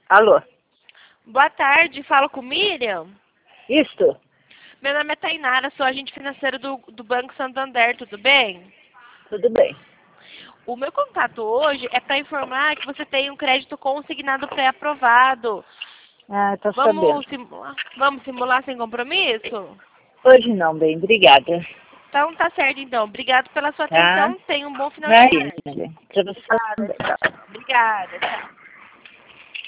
Alô? Boa tarde, falo com Miriam. Isto? Meu nome é Tainara, sou agente financeiro do Banco Santander, tudo bem? Tudo bem. O meu contato hoje é para informar que você tem um crédito consignado pré-aprovado. Ah, tô sabendo. Vamos simular sem compromisso? Hoje não, bem, obrigada. Então tá certo então. Obrigado pela sua Tá? atenção. Tenha um bom final de Imagina, tarde. pra você também. Obrigada, tchau.